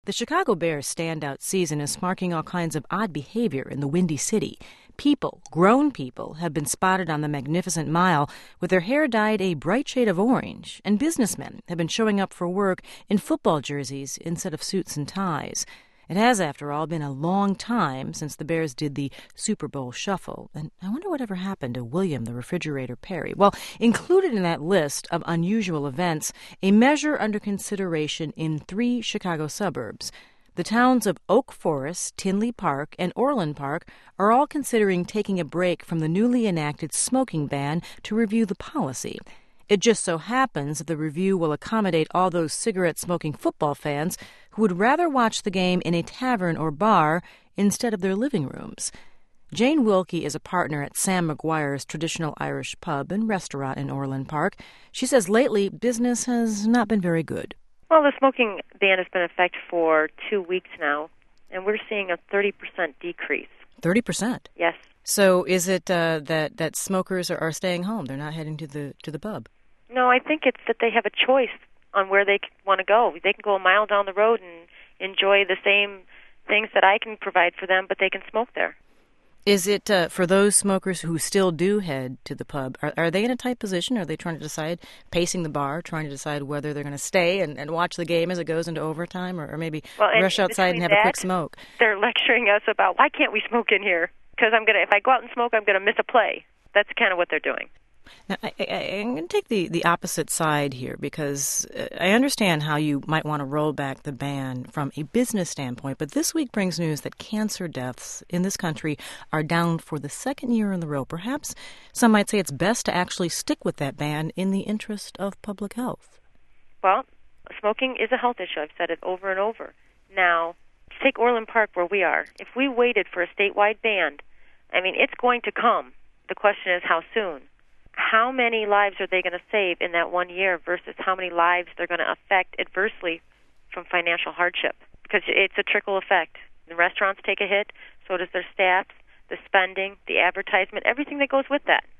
The Chicago Bears' standout season is sparking all kinds of odd behavior in the Windy City. People, grown people, have been spotted on the Magnificent Mile with their hair dyed a bright shade of orange, and businessmen have been showing up for work in football jerseys instead of suits and ties. It has, after all, been a long time since the Bears did the Super Bowl shuffle, and I wonder whatever happened to William the Refrigerator Perry. Well, included in that list of unusual events, a measure under consideration in 3 Chicago suburbs. The towns of Oak Forest, Tinley Park, and Orland Park are all considering taking a break from the newly enacted smoking ban to review the policy. It just so happens that the review will accommodate all those cigarette-smoking football fans who would rather watch the game in a tavern or bar instead of their living rooms. Jane Wilkie is a partner at Sam McGuire's Traditional Irish Pub and Restaurant in Orland Park. She says lately business has not been very good. Well, the smoking ban has been in effect for 2 weeks now, and we're seeing a 30% decrease. 30%? Yes. So is it that smokers are staying home? They're not heading to the pub? No, I think it's that they have a choice on where they want to go. They can go a mile down the road and enjoy the same things that I can provide for them, but they can smoke there. Is it for those smokers who still do head to the pub, are they in a tight position? Are they trying to decide, pacing the bar, trying to decide whether they're going to stay and watch the game as it goes into overtime, or maybe rush outside and have a quick smoke? They're lecturing us about, why can't we smoke in here? Because if I go out and smoke, I'm going to miss a play. That's kind of what they're doing. Now, I'm going to take the opposite side here, because I understand how you might want to roll back the ban from a business standpoint, but this week brings news that cancer deaths in this country are down for the second year in a row. Perhaps some might say it's best to actually stick with that ban in the interest of public health. Well, smoking is a health issue. I've said it over and over. Now, take Orland Park where we are. If we waited for a statewide ban, it's going to come. The question is how soon. How many lives are they going to save in that 1 year versus how many lives they're going to affect adversely from financial hardship? Because it's a trickle effect. The restaurants take a hit, so does their staff, the spending, the advertisement, everything that goes with that.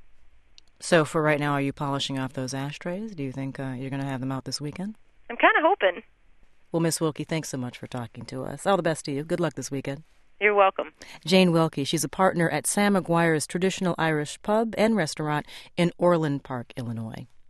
So for right now, are you polishing off those ashtrays? Do you think you're going to have them out this weekend? I'm kind of hoping. Well, Miss Wilkie, thanks so much for talking to us. All the best to you. Good luck this weekend. You're welcome. Jane Wilkie, she's a partner at Sam McGuire's Traditional Irish Pub and Restaurant in Orland Park, Illinois.